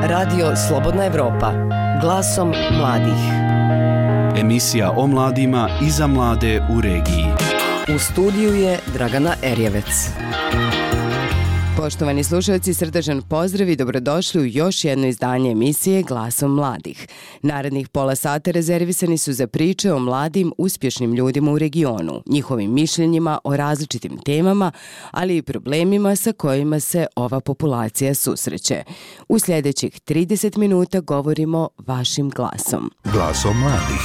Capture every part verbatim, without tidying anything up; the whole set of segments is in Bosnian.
Radio Slobodna Evropa, glasom mladih. Emisija o mladima i za mlade u regiji. U studiju je Dragana Erjevec. Poštovani slušalci, srdačan pozdrav i dobrodošli u još jedno izdanje emisije Glasom mladih. Narednih pola sata rezervisani su za priče o mladim, uspješnim ljudima u regionu, njihovim mišljenjima o različitim temama, ali i problemima sa kojima se ova populacija susreće. U sljedećih trideset minuta govorimo vašim glasom. Glasom mladih.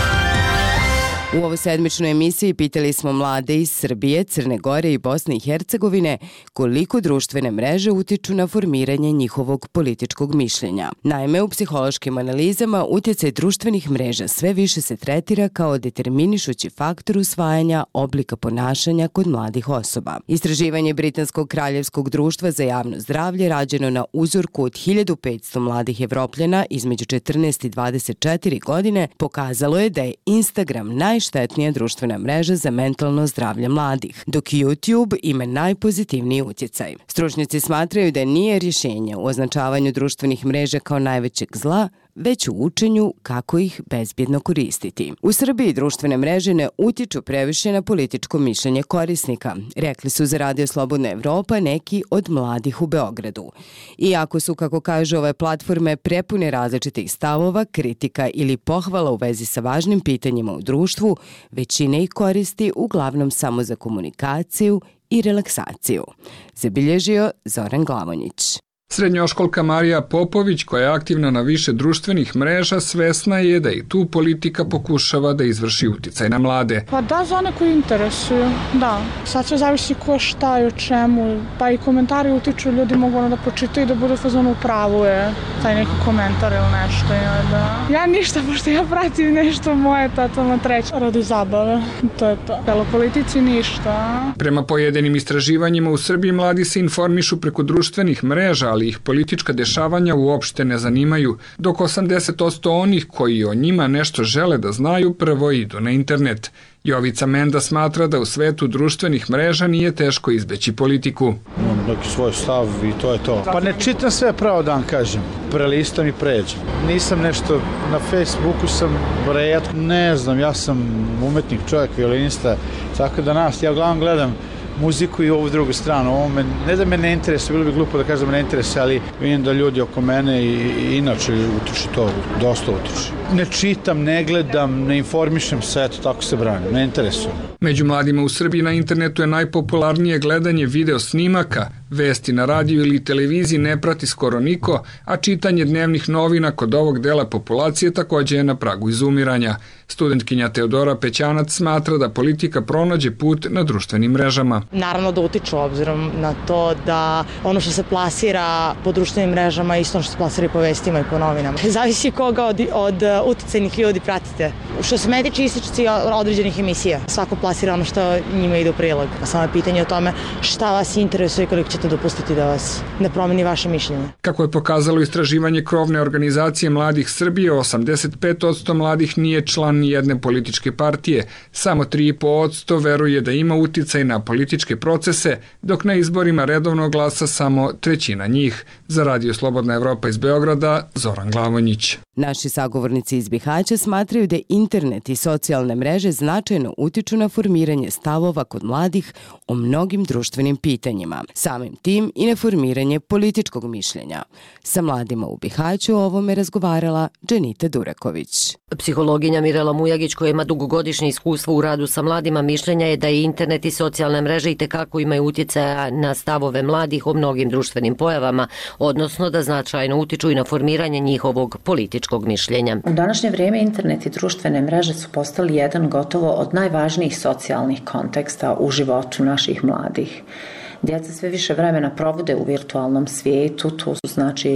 U ovoj sedmičnoj emisiji pitali smo mlade iz Srbije, Crne Gore i Bosne i Hercegovine koliko društvene mreže utiču na formiranje njihovog političkog mišljenja. Naime, u psihološkim analizama utjecaj društvenih mreža sve više se tretira kao determinišući faktor usvajanja oblika ponašanja kod mladih osoba. Istraživanje Britanskog kraljevskog društva za javno zdravlje rađeno na uzorku od hiljadu petsto mladih Evropljana između četrnaest i dvadeset četiri godine pokazalo je da je Instagram naj najštetnija društvena mreža za mentalno zdravlje mladih, dok YouTube ima najpozitivniji utjecaj. Stručnjaci smatraju da nije rješenje u označavanju društvenih mreža kao najvećeg zla, već u učenju kako ih bezbjedno koristiti. U Srbiji društvene mreže ne utiču previše na političko mišljenje korisnika, rekli su za Radio Slobodna Evropa neki od mladih u Beogradu. Iako su, kako kažu ove platforme, prepune različitih stavova, kritika ili pohvala u vezi sa važnim pitanjima u društvu, većina ih koristi uglavnom samo za komunikaciju i relaksaciju. Zabilježio Zoran Glavonjić. Srednjoškolka Marija Popović, koja je aktivna na više društvenih mreža, svesna je da i tu politika pokušava da izvrši uticaj na mlade. Pa da, za one koji interesuju, da. Sad sve zavisi ko šta i o čemu, pa i komentari utiču, ljudi mogu ono da pročitaju i da bude fazonu u pravu je taj neki komentar ili nešto. Ja, da. ja ništa, pošto ja pratim nešto moje totalno treće radi zabave, to je to. Pelo politici ništa. Prema pojedinim istraživanjima u Srbiji mladi se informišu preko društvenih mreža, ali ih politička dešavanja uopšte ne zanimaju, dok osamdeset posto onih koji o njima nešto žele da znaju prvo idu na internet. Jovica Menda smatra da u svetu društvenih mreža nije teško izbeći politiku. Imam neki svoj stav i to je to. Pa ne čitam sve pravo dan, kažem. Prelistam i pređem. Nisam nešto, na Facebooku sam retko, ne znam, ja sam umetnik, čovjek, violinista, tako da nas, ja uglavnom gledam muziku i ovu drugu stranu. Ovo me, ne da me ne interesuje, bilo bi glupo da kažem da me ne interesuje, ali vidim da ljudi oko mene i, i inače utiče to, dosta utiče. Ne čitam, ne gledam, ne informišem se, eto, tako se branim, ne interesuje. Među mladima u Srbiji na internetu je najpopularnije gledanje video snimaka, vesti na radiju ili televiziji ne prati skoro niko, a čitanje dnevnih novina kod ovog dela populacije također je na pragu izumiranja. Studentkinja Teodora Pećanac smatra da politika pronađe put na društvenim mrežama. Naravno da utiču obzirom na to da ono što se plasira po društvenim mrežama isto ono što se plasira i po vestima i po novinama. Zavisi koga od, od uticajnih ljudi pratite. Što se mene tiče ističući određenih emisija. Svako plasira ono što njima ide u prilog. Samo je pitanje o tome šta vas interesuje i koliko ćete dopustiti da vas ne promeni vaše mišljenje. Kako je pokazalo istraživanje krovne organizacije Mladih Srbije, osamdeset pet posto mladih nije član ni jedne političke partije. Samo tri i po posto veruje da ima uticaj na političke procese, dok na izborima redovno glasa samo trećina njih. Za Radio Slobodna Evropa iz Beograda, Zoran Glavonjić. Naši sagovornici iz Bihaća smatraju da internet i socijalne mreže značajno utiču na formiranje stavova kod mladih o mnogim društvenim pitanjima, samim tim i na formiranje političkog mišljenja. Sa mladima u Bihaću o ovome razgovarala Dženita Duraković. Psihologinja Mirela Mujagić, koja ima dugogodišnje iskustvo u radu sa mladima, mišljenja je da i internet i socijalne mreže itekako imaju utjecaja na stavove mladih o mnogim društvenim pojavama, odnosno da značajno utiču i na formiranje njihovog političkog mišljenja. U današnje vrijeme internet i društvene mreže su postali jedan gotovo od najvažnijih socijalnih konteksta u životu naših mladih. Djeca sve više vremena provode u virtualnom svijetu, tu su znači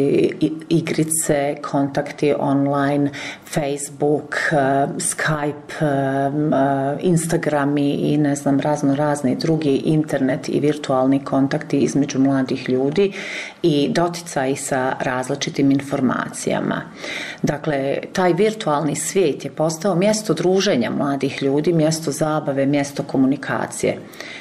igrice, kontakti online, Facebook, Skype, Instagrami i ne znam razno razni drugi internet i virtualni kontakti između mladih ljudi i doticaj sa različitim informacijama. Dakle, taj virtualni svijet je postao mjesto druženja mladih ljudi, mjesto zabave, mjesto komunikacije.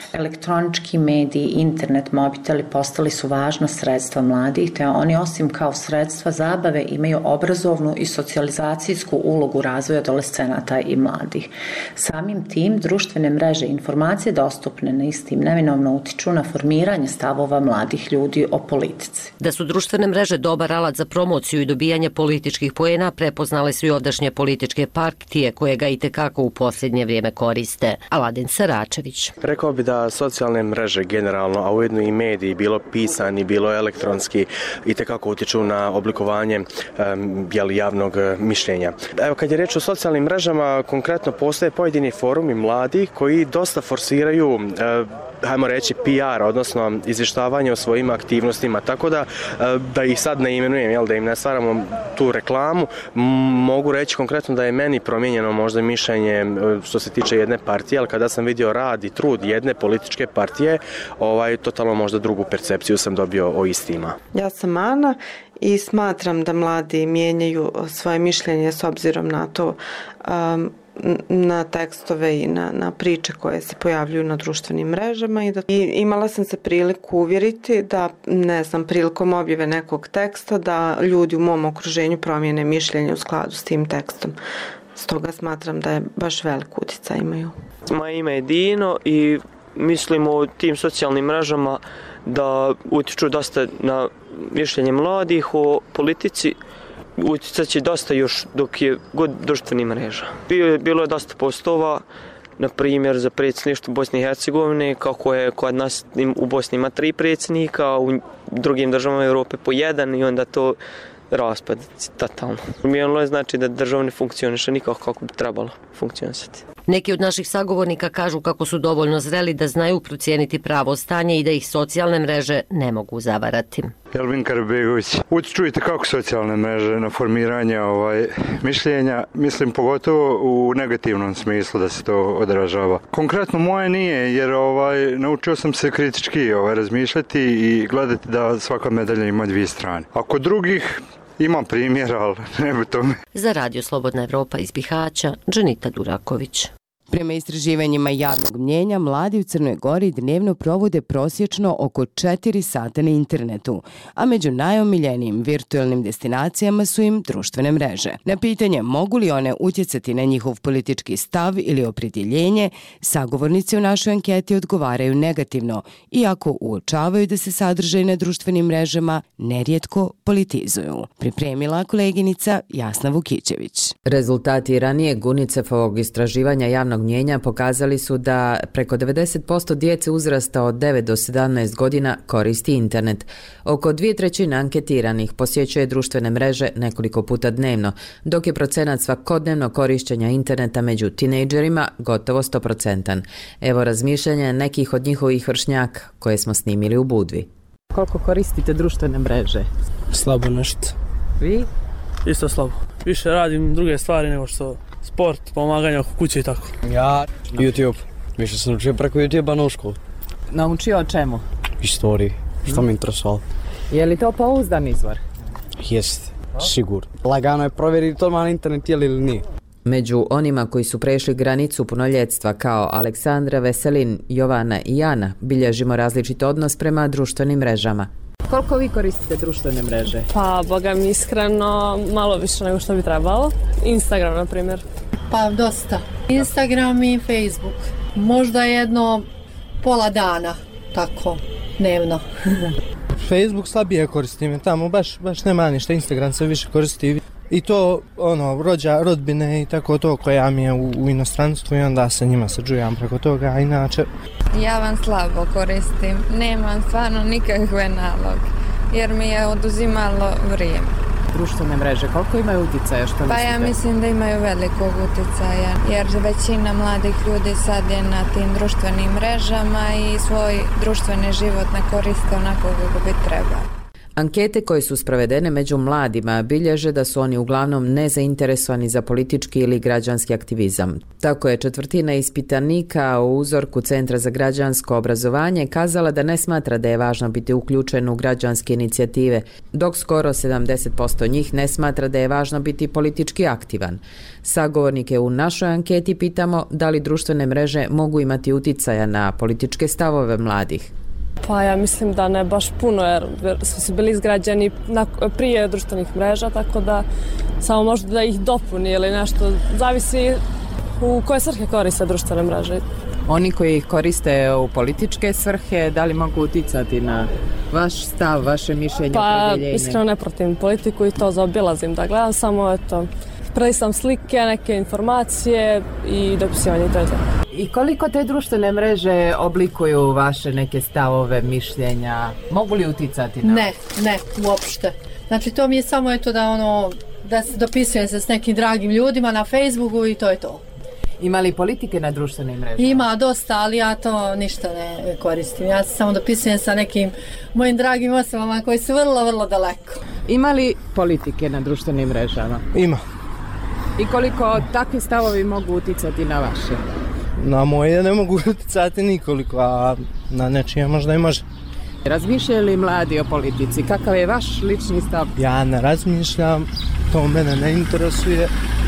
Elektronički mediji, internet, mobiteli postali su važna sredstva mladih, te oni osim kao sredstva zabave imaju obrazovnu i socijalizacijsku ulogu razvoja adolescenata i mladih. Samim tim, društvene mreže i informacije dostupne na istim neminovno utiču na formiranje stavova mladih ljudi o politici. Da su društvene mreže dobar alat za promociju i dobijanje političkih poena prepoznale su i ovdašnje političke partije koje ga itekako u posljednje vrijeme koriste. Aladin Saračević. Rekao bi da socijalne mreže generalno, a ujedno i mediji, bilo pisani, bilo elektronski, itekako utiču na oblikovanje um, jeli, javnog mišljenja. Evo, kad je reč o socijalnim mrežama, konkretno postoje pojedini forumi mladih koji dosta forsiraju uh, hajmo reći P R, odnosno izvještavanje o svojim aktivnostima, tako da da ih sad ne imenujem, jel, da im ne stvaramo tu reklamu, mogu reći konkretno da je meni promijenjeno možda mišljenje što se tiče jedne partije, ali kada sam vidio rad i trud jedne političke partije, ovaj, totalno možda drugu percepciju sam dobio o istima. Ja sam Ana i smatram da mladi mijenjaju svoje mišljenje s obzirom na to um, na tekstove i na, na priče koje se pojavljuju na društvenim mrežama i, da, i imala sam se priliku uvjeriti da, ne znam, prilikom objave nekog teksta da ljudi u mom okruženju promijene mišljenje u skladu s tim tekstom. Stoga smatram da je baš velik utjecaj imaju. Moje ime je Dino i mislim o tim socijalnim mrežama da utiču dosta na mišljenje mladih o politici. Utjecat će dosta još dok je god društvenih mreža. Bilo je dosta postova, na primjer za predsjedništvo Bosne i Hercegovine, kako je kod nas u Bosni ima tri predsjednika, u drugim državama Europe po jedan i onda to raspad totalno. Promijenilo je znači da država ne funkcioniše nikako kako bi trebalo funkcionisati. Neki od naših sagovornika kažu kako su dovoljno zreli da znaju procijeniti pravo stanje i da ih socijalne mreže ne mogu zavarati. Elvin Karbegović. Čujete kako socijalne mreže na formiranje ovaj, mišljenja, mislim pogotovo u negativnom smislu da se to odražava. Konkretno moje nije, jer ovaj, naučio sam se kritički ovaj, razmišljati i gledati da svaka medalja ima dvije strane. A kod drugih imam primjer, ali ne bi tome. Za Radio Slobodna Evropa iz Bihaća, Dženita Duraković. Prema istraživanjima javnog mnjenja, mladi u Crnoj Gori dnevno provode prosječno oko četiri sata na internetu, a među najomiljenijim virtualnim destinacijama su im društvene mreže. Na pitanje mogu li one utjecati na njihov politički stav ili opredjeljenje, sagovornici u našoj anketi odgovaraju negativno, iako uočavaju da se sadržaj na društvenim mrežama nerijetko politizuju. Pripremila koleginica Jasna Vukićević. Rezultati ranijeg UNICEF-ovog istraživanja javnog mnjenja pokazali su da preko devedeset posto djece uzrasta od devet do sedamnaest godina koristi internet. Oko dvije trećine anketiranih posjećuje društvene mreže nekoliko puta dnevno, dok je procenat svakodnevno korištenja interneta među tinejdžerima gotovo sto posto. Evo razmišljanja nekih od njihovih vršnjaka koje smo snimili u Budvi. Koliko koristite društvene mreže? Slabo nešto. Vi? Isto slabo. Više radim druge stvari nego što sport, pomaganje oko kuće i tako. Ja, YouTube. Više sam učio preko YouTube-a na školu. Naučio o čemu? Istoriji, što me interesovalo. Je li to pouzdan izvor? Jest, sigurno. Lagano je provjeriti to na internet je li ili nije. Među onima koji su prešli granicu punoljetstva kao Aleksandra, Veselin, Jovana i Jana bilježimo različit odnos prema društvenim mrežama. Koliko vi koristite društvene mreže? Pa, boga mi iskreno, malo više nego što bi trebalo. Instagram, na primjer. Pa, dosta. Instagram i Facebook. Možda jedno pola dana, tako, dnevno. Facebook slabije koristim, tamo baš, baš nema ništa. Instagram se više koristi. I to, ono, rođa, rodbine i tako to koja mi je u, u inostranstvu i onda sa njima se čujam preko toga, a inače... Ja vam slabo koristim, nemam stvarno nikakve naloge, jer mi je oduzimalo vrijeme. Društvene mreže, koliko imaju utjecaja? Što pa ja mislim da imaju velikog utjecaja, jer većina mladih ljudi sad je na tim društvenim mrežama i svoj društveni život ne koriste onako kako bi trebalo. Ankete koje su sprovedene među mladima bilježe da su oni uglavnom nezainteresovani za politički ili građanski aktivizam. Tako je četvrtina ispitanika u uzorku Centra za građansko obrazovanje kazala da ne smatra da je važno biti uključen u građanske inicijative, dok skoro sedamdeset posto njih ne smatra da je važno biti politički aktivan. Sagovornike u našoj anketi pitamo da li društvene mreže mogu imati uticaja na političke stavove mladih. Pa ja mislim da ne baš puno, jer su se bili izgrađeni prije društvenih mreža, tako da samo možda da ih dopuni ili nešto, zavisi u koje svrhe koriste društvene mreže. Oni koji ih koriste u političke svrhe, da li mogu uticati na vaš stav, vaše mišljenje, pa, opredjeljenje? Pa iskreno ne pratim politiku i to zaobilazim, da gledam samo eto, prelistam slike, neke informacije i dopisivanje i to je to. I koliko te društvene mreže oblikuju vaše neke stavove, mišljenja? Mogu li uticati na... Ne, ne, uopšte. Znači to mi je samo eto da ono, da se dopisujem se s nekim dragim ljudima na Facebooku i to je to. Ima li politike na društvenim mrežama? Ima dosta, ali ja to ništa ne koristim. Ja se samo dopisujem sa nekim mojim dragim osobama koji su vrlo, vrlo daleko. Ima li politike na društvenim mrežama? Ima. I koliko takvi stavovi mogu uticati na vaše? Na moje ne mogu uticati nikoliko, a na nečije možda i može. Razmišljaju li mladi o politici? Kakav je vaš lični stav? Ja ne razmišljam, to mene ne interesuje.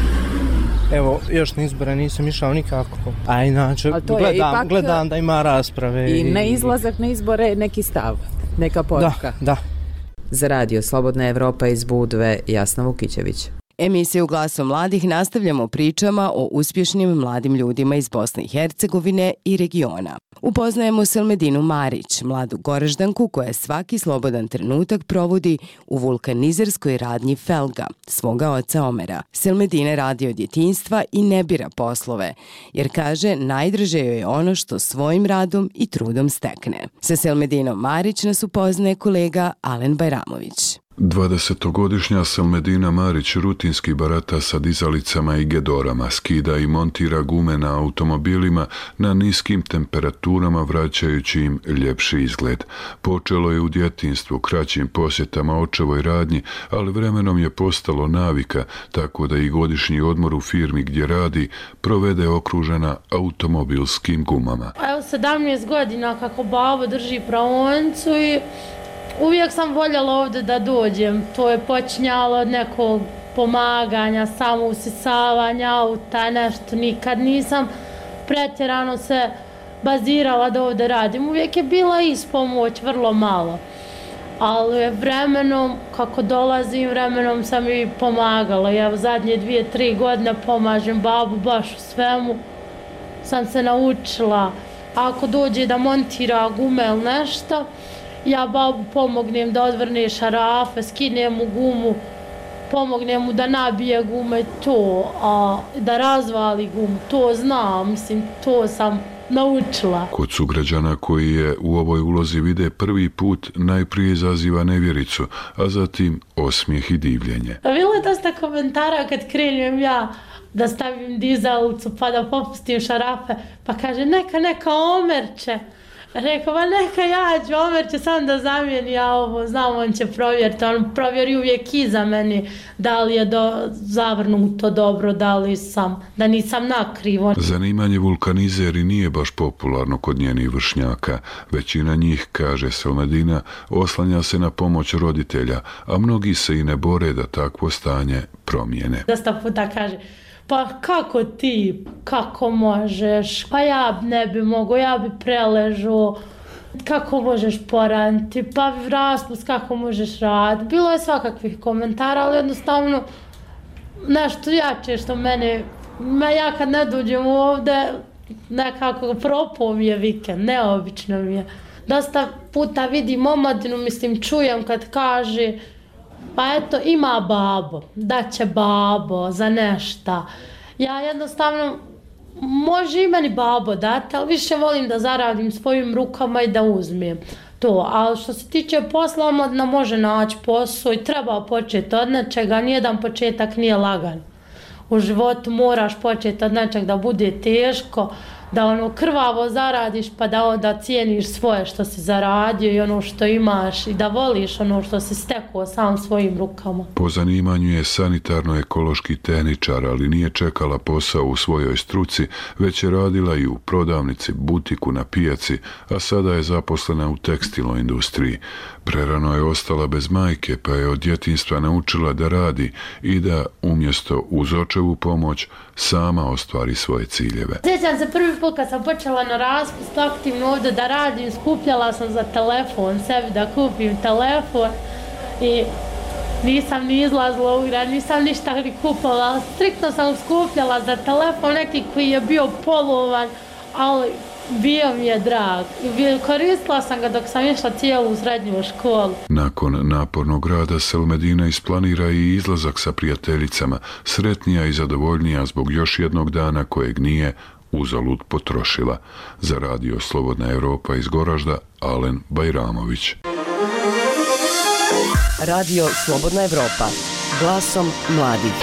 Evo, još na izbore nisam išao nikako, a inače gledam, ipak... gledam da ima rasprave. I ne izlazak na izbore, neki stav, neka poruka. Da, da. Za Radio Slobodna Evropa iz Budve, Jasna Vukićević. Emisiju Glasom mladih nastavljamo pričama o uspješnim mladim ljudima iz Bosne i Hercegovine i regiona. Upoznajemo Selmedinu Marić, mladu Goraždanku koja svaki slobodan trenutak provodi u vulkanizerskoj radnji Felga, svoga oca Omera. Selmedina radi od djetinjstva i ne bira poslove, jer kaže najdraže joj je ono što svojim radom i trudom stekne. Sa Selmedinom Marić nas upoznaje kolega Alen Bajramović. dvadesetogodišnja Selmedina Marić rutinski barata sa dizalicama i gedorama, skida i montira gume na automobilima na niskim temperaturama vraćajući im ljepši izgled. Počelo je u djetinjstvu kraćim posjetama očevoj radnji, ali vremenom je postalo navika, tako da i godišnji odmor u firmi gdje radi provede okružena automobilskim gumama. Evo sedamnaest godina kako babo drži praonicu i uvijek sam voljela ovdje da dođem. To je počinjalo od nekog pomaganja, samo usisavanja auta, nešto. Nikad nisam pretjerano se bazirala da ovdje radim. Uvijek je bila ispomoć, vrlo malo. Ali vremenom, kako dolazim, vremenom sam i pomagala. Ja zadnje dvije, tri godine pomažem babu baš u svemu. Sam se naučila. Ako dođe da montira gume ili nešto, ja babu pomognem da odvrne šarafe, skinem mu gumu, pomognem mu da nabije gume, to, a da razvali gumu, to znam, mislim, to sam naučila. Kod sugrađana koji je u ovoj ulozi vide prvi put najprije izaziva nevjericu, a zatim osmijeh i divljenje. Bilo je dosta komentara kad krenujem ja da stavim dizalicu pa da popustim šarafe, pa kaže neka, neka Omerče. Rekao, ba neka ja ću, Omer će sam da zamijeni, ja ovo znam, on će provjeriti, on provjeri uvijek iza meni da li je do, zavrnuto dobro, da li sam, da nisam nakrivo. Zanimanje vulkanizeri nije baš popularno kod njenih vršnjaka. Većina njih, kaže Selmedina, oslanja se na pomoć roditelja, a mnogi se i ne bore da takvo stanje promijene. Dosta puta kaže, pa kako ti, kako možeš, pa ja ne bi mogo, ja bi preležao, kako možeš poraniti, pa raspust, kako možeš raditi. Bilo je svakakvih komentara, ali jednostavno nešto jače što mene, ja kad ne dođem ovdje, nekako propao mi je vikend, neobično mi je. Dosta puta vidim omladinu, mislim, čujem kad kaže, pa eto, ima babo, da će babo za nešta. Ja jednostavno, može i meni babo dati, ali više volim da zaradim svojim rukama i da uzmem to. Ali što se tiče posla, omladina može naći posao i treba početi od nečega, nijedan početak nije lagan. U životu moraš početi od nečeg da bude teško, da ono krvavo zaradiš pa da onda cijeniš svoje što si zaradio i ono što imaš i da voliš ono što si stekao sam svojim rukama. Po zanimanju je sanitarno-ekološki tehničar, ali nije čekala posao u svojoj struci, već je radila i u prodavnici, butiku, na pijaci, a sada je zaposlena u tekstilnoj industriji. Prerano je ostala bez majke, pa je od djetinjstva naučila da radi i da umjesto uz očevu pomoć sama ostvari svoje ciljeve. Sjećam se prvi put kad sam počela na raspust aktivno ovdje da radim, skupljala sam za telefon, sebi da kupim telefon i nisam ni izlazila u grad, nisam ništa ni kupovala, striktno sam skupljala za telefon neki koji je bio polovan, ali bio mi je drag. Koristila sam ga dok sam išla cijelu srednju školu. Nakon napornog rada Selmedina isplanira i izlazak sa prijateljicama, sretnija i zadovoljnija zbog još jednog dana kojeg nije uzalud potrošila. Za radio Slobodna Evropa iz Goražda, Alen Bajramović. Radio Slobodna Evropa, glasom mladih.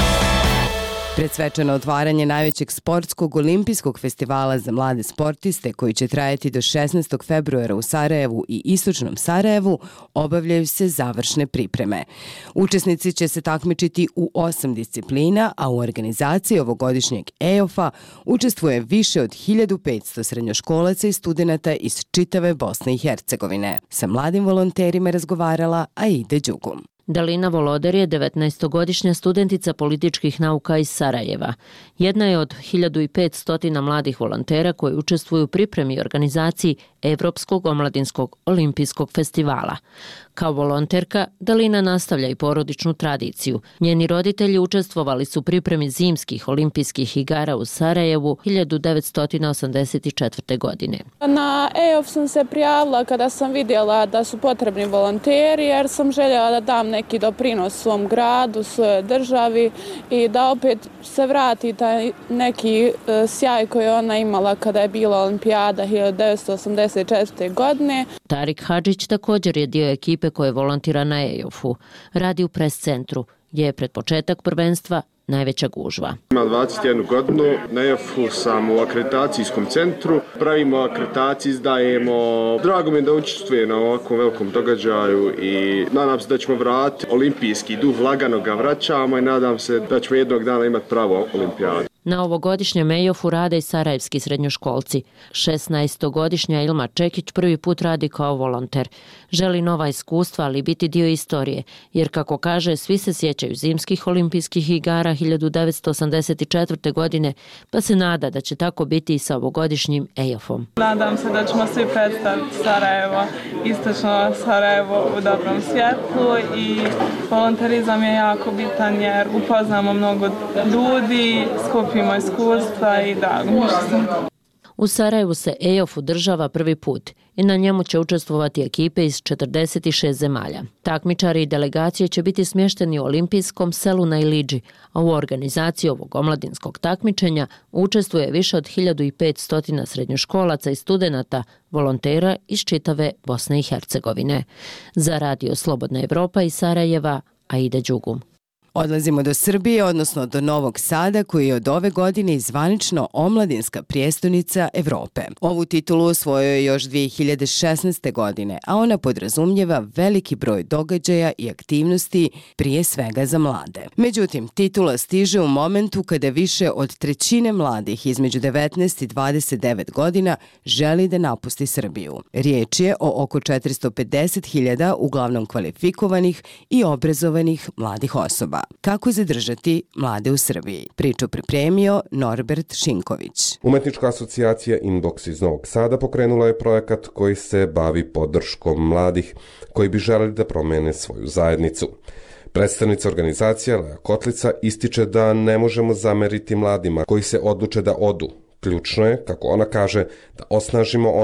Predsvečano otvaranje najvećeg sportskog olimpijskog festivala za mlade sportiste koji će trajati do šesnaestog februara u Sarajevu i istočnom Sarajevu obavljaju se završne pripreme. Učesnici će se takmičiti u osam disciplina, a u organizaciji ovogodišnjeg E O F-a učestvuje više od hiljadu petsto srednjoškolaca i studenata iz čitave Bosne i Hercegovine. Sa mladim volonterima razgovarala Aida Đugum. Dalina Voloder je devetnaestogodišnja studentica političkih nauka iz Sarajeva. Jedna je od hiljadu petsto mladih volontera koji učestvuju u pripremi i organizaciji Evropskog omladinskog olimpijskog festivala. Kao volonterka, Dalina nastavlja i porodičnu tradiciju. Njeni roditelji učestvovali su u pripremi zimskih olimpijskih igara u Sarajevu hiljadu devetsto osamdeset četvrte. godine. Na E O F sam se prijavila kada sam vidjela da su potrebni volonteri jer sam željela da dam neki doprinos svom gradu, svojoj državi i da opet se vrati taj neki sjaj koji je ona imala kada je bila olimpijada hiljadu devetsto osamdeset četvrte. godine. Tarik Hadžić također je dio ekipe koje volontira na E O F-u. Radi u pres centru, gdje je pred početak prvenstva najveća gužva. Imam dvadeset jednu godinu, na E O F-u sam u akreditacijskom centru, pravimo akreditaciju, izdajemo. Drago mi je da učestvujem na ovakvom velikom događaju i nadam se da ćemo vratiti olimpijski duh, lagano ga vraćamo i nadam se da ćemo jednog dana imati pravo olimpijadu. Na ovogodišnjem E O F-u rade i sarajevski srednjoškolci. šesnaestogodišnja Ilma Čekić prvi put radi kao volonter. Želi nova iskustva, ali biti dio istorije, jer kako kaže, svi se sjećaju zimskih olimpijskih igara hiljadu devetsto osamdeset četvrte. godine, pa se nada da će tako biti i sa ovogodišnjim E O F-om. Nadam se da ćemo svi predstaviti Sarajevo, istočno Sarajevo u dobrom svjetlu i volonterizam je jako bitan jer upoznamo mnogo ljudi, skupimo iskustva i da, mislim. U Sarajevu se E O F održava prvi put i na njemu će učestvovati ekipe iz četrdeset šest zemalja. Takmičari i delegacije će biti smješteni u olimpijskom selu na Ilidži, a u organizaciji ovog omladinskog takmičenja učestvuje više od hiljadu petsto srednjoškolaca i studenata, volontera iz čitave Bosne i Hercegovine. Za radio Slobodna Evropa iz Sarajeva, Aida Đugum. Odlazimo do Srbije, odnosno do Novog Sada, koji je od ove godine i zvanično omladinska prijestolnica Evrope. Ovu titulu osvojio je još dvije hiljade šesnaeste. godine, a ona podrazumijeva veliki broj događaja i aktivnosti, prije svega za mlade. Međutim, titula stiže u momentu kada više od trećine mladih između devetnaest i dvadeset devet godina želi da napusti Srbiju. Riječ je o oko četiristo pedeset hiljada uglavnom kvalifikovanih i obrazovanih mladih osoba. Kako zadržati mlade u Srbiji? Priču pripremio Norbert Šinković. Umetnička asocijacija Inbox iz Novog Sada pokrenula je projekat koji se bavi podrškom mladih koji bi želeli da promene svoju zajednicu. Predstavnica organizacije Leja Kotlica ističe da ne možemo zameriti mladima koji se odluče da odu. Ključno je, kako ona kaže, da osnažimo one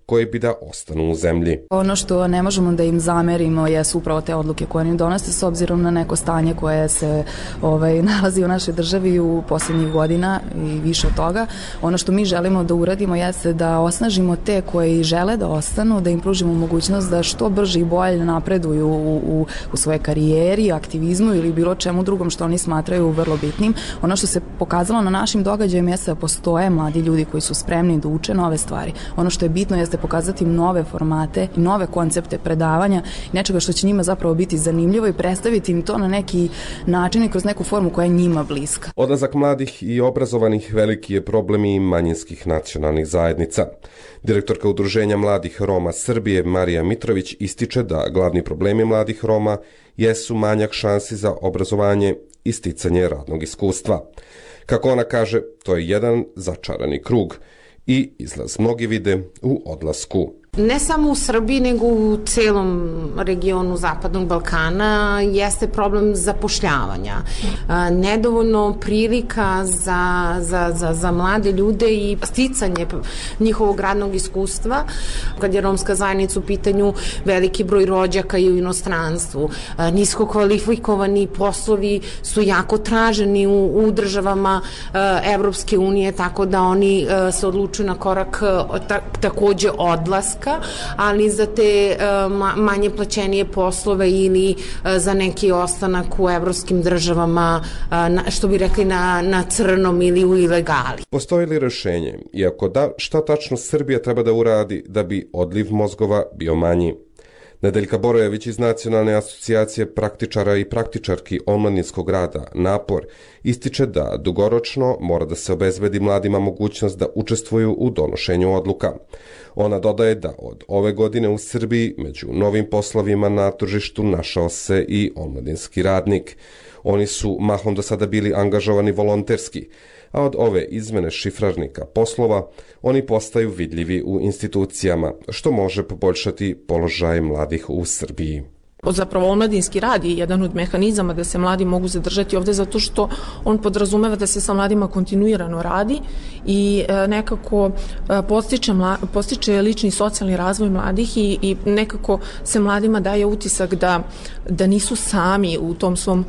koji bi da ostanu u zemlji. Ono što ne možemo da im zamerimo jesu upravo te odluke koje oni donose s obzirom na neko stanje koje se ovaj, nalazi u našoj državi u posljednjih godina i više od toga. Ono što mi želimo da uradimo jeste da osnažimo te koji žele da ostanu, da im pružimo mogućnost da što brže i bolje napreduju u, u, u svoje karijeri, aktivizmu ili bilo čemu drugom što oni smatraju vrlo bitnim. Ono što se pokazalo na našim događajima jeste da postoje mladi ljudi koji su spremni da uče nove stvari. Ono što je bitno jeste pokazati nove formate i nove koncepte predavanja i nečega što će njima zapravo biti zanimljivo i predstaviti im to na neki način i kroz neku formu koja je njima bliska. Odlazak mladih i obrazovanih veliki je problem i manjinskih nacionalnih zajednica. Direktorka Udruženja mladih Roma Srbije Marija Mitrović ističe da glavni problemi mladih Roma jesu manjak šansi za obrazovanje i sticanje radnog iskustva. Kako ona kaže, to je jedan začarani krug i izlaz mnogi vide u odlasku. Ne samo u Srbiji, nego u celom regionu Zapadnog Balkana jeste problem zapošljavanja. Nedovoljno prilika za, za, za, za mlade ljude i sticanje njihovog radnog iskustva. Kad je romska zajednica u pitanju, veliki broj rođaka i u inostranstvu. Nisko kvalifikovani poslovi su jako traženi u, u državama Evropske unije, tako da oni se odlučuju na korak takođe odlaska, ali za te manje plaćenije poslove ili za neki ostanak u evropskim državama, što bi rekli na, na crnom ili u ilegali. Postoji li rešenje? Iako da, šta tačno Srbija treba da uradi da bi odliv mozgova bio manji? Nedeljka Borojević iz Nacionalne asocijacije praktičara i praktičarki omladinskog rada Napor ističe da dugoročno mora da se obezbedi mladima mogućnost da učestvuju u donošenju odluka. Ona dodaje da od ove godine u Srbiji među novim poslovima na tržištu našao se i omladinski radnik. Oni su mahom do sada bili angažovani volonterski, a od ove izmene šifrarnika poslova oni postaju vidljivi u institucijama, što može poboljšati položaj mladih u Srbiji. Zapravo omladinski rad je jedan od mehanizama da se mladi mogu zadržati ovde zato što on podrazumeva da se sa mladima kontinuirano radi i nekako postiče, mla, postiče lični socijalni razvoj mladih i, i nekako se mladima daje utisak da, da nisu sami u tom svom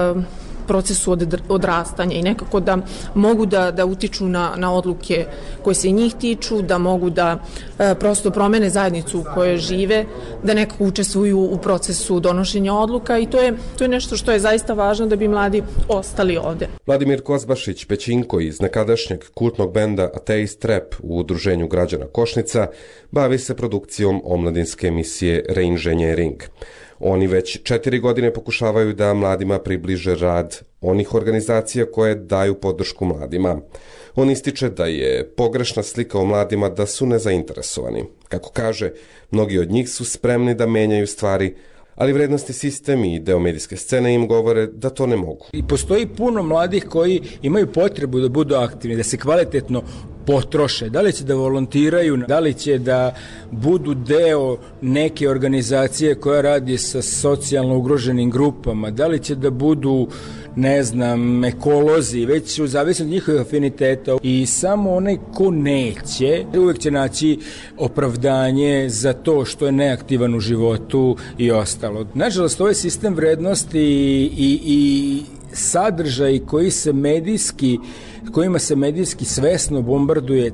procesu od, odrastanja i nekako da mogu da, da utiču na, na odluke koje se njih tiču, da mogu da e, prosto promene zajednicu u kojoj žive, da nekako učestvuju u procesu donošenja odluka i to je, to je nešto što je zaista važno da bi mladi ostali ovde. Vladimir Kozbašić Pećinko iz nekadašnjeg kultnog benda Ateist Rap u Udruženju građana Košnica bavi se produkcijom omladinske emisije Reinženjering. Oni već četiri godine pokušavaju da mladima približe rad onih organizacija koje daju podršku mladima. On ističe da je pogrešna slika o mladima da su nezainteresovani. Kako kaže, mnogi od njih su spremni da menjaju stvari, ali vrednosti sistem i deo medijske scene im govore da to ne mogu. I postoji puno mladih koji imaju potrebu da budu aktivni, da se kvalitetno potroše, da li će da volontiraju, da li će da budu deo neke organizacije koja radi sa socijalno ugroženim grupama, da li će da budu, ne znam, ekolozi, već u zavisnosti od njihovih afiniteta i samo onaj ko neće, uvek će naći opravdanje za to što je neaktivan u životu i ostalo. Nažalost, ovaj sistem vrednosti i, i, i sadržaj koji se medijski, kojima se medijski svesno bombarduje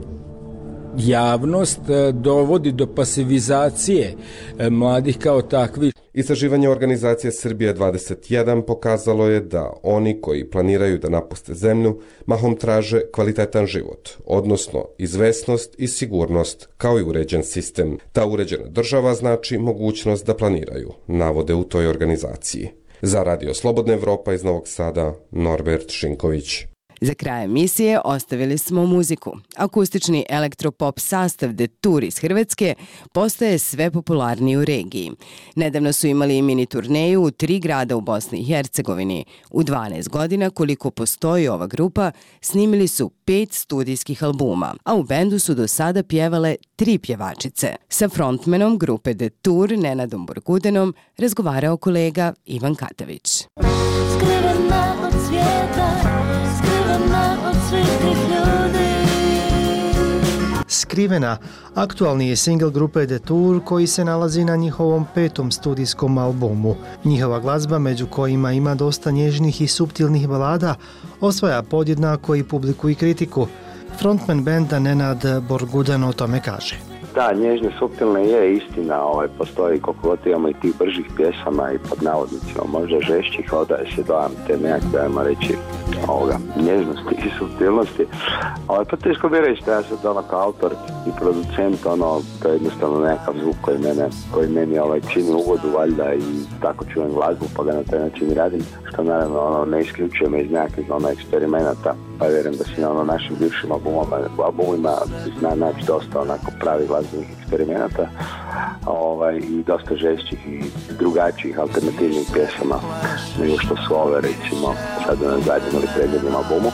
javnost, dovodi do pasivizacije mladih kao takvih. Istraživanje organizacije Srbija dvadeset jedan pokazalo je da oni koji planiraju da napuste zemlju mahom traže kvalitetan život, odnosno izvesnost i sigurnost kao i uređen sistem. Ta uređena država znači mogućnost da planiraju, navode u toj organizaciji. Za Radio Slobodna Evropa iz Novog Sada, Norbert Šinković. Za kraj emisije ostavili smo muziku. Akustični elektropop sastav The Tour iz Hrvatske postaje sve popularniji u regiji. Nedavno su imali mini turneju u tri grada u Bosni i Hercegovini. U dvanaest godina koliko postoji ova grupa, snimili su pet studijskih albuma, a u bendu su do sada pjevale tri pjevačice. Sa frontmenom grupe The Tour, Nenadom Borgudenom, razgovarao kolega Ivan Katavić. Skrivena od svijeta, skrivena od svih tih ljudi. Skrivena aktualni je singl grupe Detour koji se nalazi na njihovom petom studijskom albumu. Njihova glazba, među kojima ima dosta nježnih i suptilnih balada, osvaja podjednako i publiku i kritiku. Frontman benda Nenad Borgudan o tome kaže. Da, nježne, suptilne je istina, ovaj, postoji koliko god imamo i tih bržih pjesama i pod navodnicima možda žešćih, odaje se dojam te nekakve, ajmo reći, ovoga, nježnosti i suptilnosti. Ali pa teško bi reći da ja sam ono kao autor i producent, ono, to je jednostavno nekakav zvuk koji mene, koji meni ovaj, čini ugodu valjda i tako čujem glazbu pa ga na taj način radim, što naravno ono, ne isključuje me iz nekakvih ono, eksperimenata, pa vjerujem da se na ono, našim bivšim albumima, albumima zna naći dosta onako pravi glazbenih eksperimenata ovaj, i dosta žešćih i drugačijih alternativnih pjesama nego što su ove recimo sad na zadnjem ili prednjem albumu.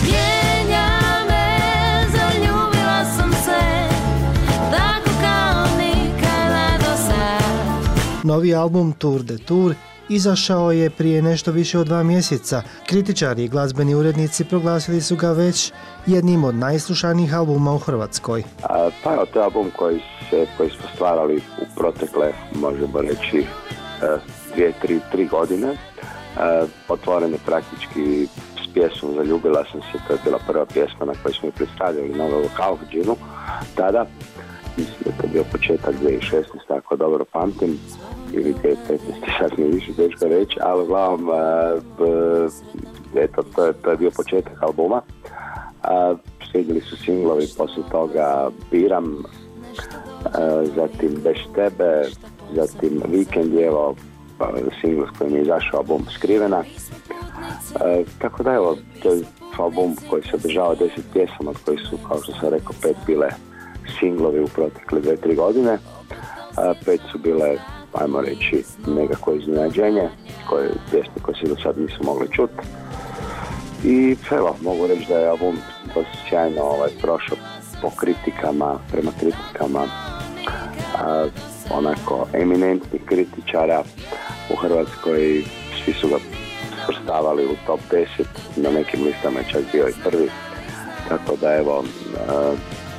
Novi album Tour de Tour izašao je prije nešto više od dva mjeseca. Kritičari i glazbeni urednici proglasili su ga već jednim od najslušanijih albuma u Hrvatskoj. A, pa je to album koji, se, koji smo stvarali u protekle, možemo reći, dvije, tri, tri godine. Otvoren je praktički s pjesmom Zaljubila sam se, to je bila prva pjesma na kojoj smo predstavljali na vokalu Džinu tada. Mislim da to je bio početak dvije tisuće šesnaeste, tako dobro pamtim, ili dvije tisuće petnaeste, sad mi više teško reći, ali uglavnom, eto, to je, to je bio početak albuma. Slijedili su singlovi, poslije toga Biram, zatim Bez tebe, zatim Vikend, evo, singl s kojim je izašao album Skrivena. Tako da, evo, to je album koji se održava deset pjesama, od koji su, kao što sam rekao, pet bile singlovi u protekle dve, tri godine. Pet su bile, ajmo reći, nekako iznenađenje, koje pjesme koje se do sad nisu mogli čuti. I evo, mogu reći da je album dosta sjajno ovaj, prošao po kritikama, prema kritikama a, onako eminentnih kritičara u Hrvatskoj. Svi su ga svrstavali u top deset, na nekim listama je čak bio i prvi. Tako da evo, a,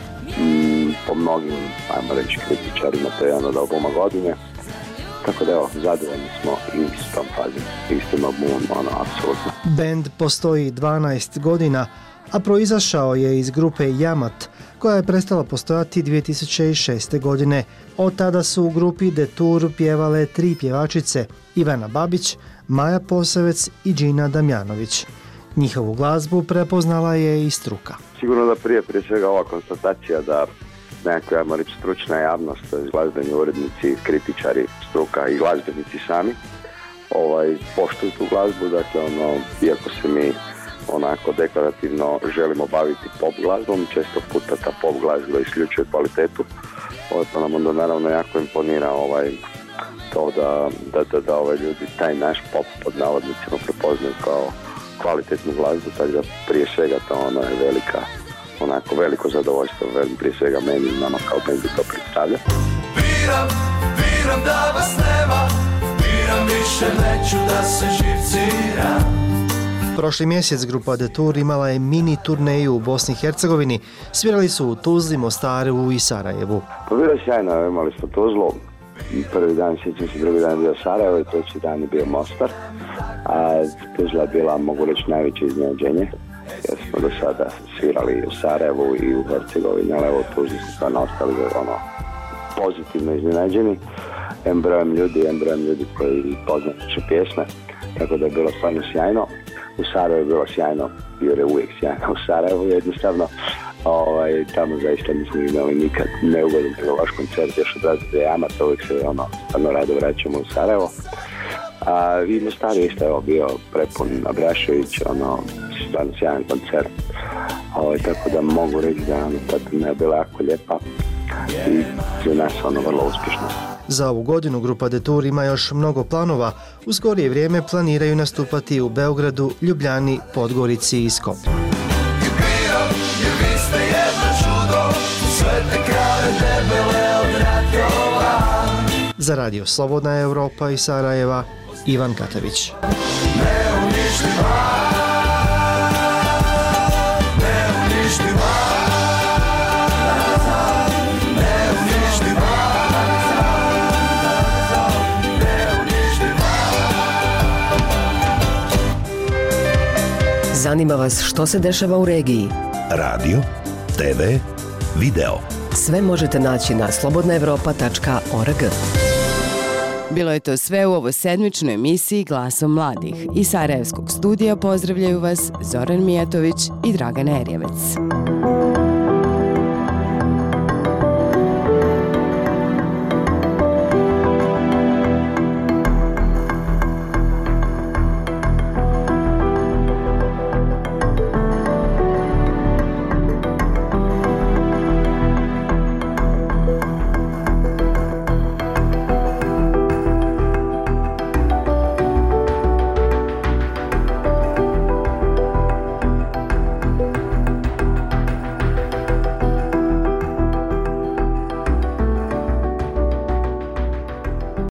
m, po mnogim, ajmo reći, kritičarima to je jedan od albuma godine. Tako da evo, zadovoljni smo i s tom fazom, istim albumom, ono, apsolutno. Band postoji dvanaest godina, a proizašao je iz grupe Jamat, koja je prestala postojati dvije tisuće šeste. godine. Od tada su u grupi Detour pjevale tri pjevačice, Ivana Babić, Maja Posavec i Džina Damjanović. Njihovu glazbu prepoznala je i struka. Sigurno da prije, prije svega ova konstatacija da nekakva, ajmo reći, stručna javnost, glazbeni urednici, kritičari, struka i glazbenici sami ovaj, poštuju tu glazbu, dakle ono, iako se mi onako deklarativno želimo baviti pop glazbom, često puta ta pop glazba isključuje kvalitetu, ovaj, pa nam onda naravno jako imponira ovaj, to da, da, da, da ovaj, ljudi taj naš pop pod navodnicima prepoznaju kao kvalitetnu glazbu, tako da prije svega to ono je velika onako veliko zadovoljstvo, prije svega meni i nama kao bendu to predstavlja. Biram, biram da vas nema, biram više neću da se živciram. Prošli mjesec grupa Detour imala je mini turneju u Bosni i Hercegovini. Svirali su u Tuzli, Mostaru i Sarajevu. Pa bilo je sjajno, imali smo Tuzlu, prvi dan sjećam se, drugi dan je bio Sarajevo i treći dan je bio Mostar. A Tuzla je bila, mogu reći, najveće iznenađenje, jer smo do sada svirali u Sarajevu i u Hercegovini, ali evo Tuzli su stvarno ostali ono, pozitivno iznenađeni. Em brojem ljudi, em brojem ljudi koji poznaju naše pjesme, tako da je bilo stvarno sjajno. U Sarajevu je bilo sjajno, jer je uvijek sjajno u Sarajevu, jednostavno ovaj, tamo zaista nismo imali nikad neugodan loš koncert, još od razreda Jamata, uvijek se ono, stvarno rado vraćamo u Sarajevo. A i Mostar je isto evo, bio prepun Abrašević, ono, stvarno sjajan koncert, ovaj, tako da mogu reći da ono, ta turneja je bila jako lijepa i za nas ono vrlo uspješno. Za ovu godinu grupa Detour ima još mnogo planova. U skorije vrijeme planiraju nastupati u Beogradu, Ljubljani, Podgorici i Skopju. Za Radio Slobodna Europa iz Sarajeva, Ivan Katavić. Ne uništiva, ne uništiva. Zanima vas što se dešava u regiji? Radio, te ve, video. Sve možete naći na slobodna evropa tačka org. Bilo je to sve u ovoj sedmičnoj emisiji Glasom mladih. Iz Sarajevskog studija pozdravljaju vas Zoran Mijatović i Dragan Erjevec.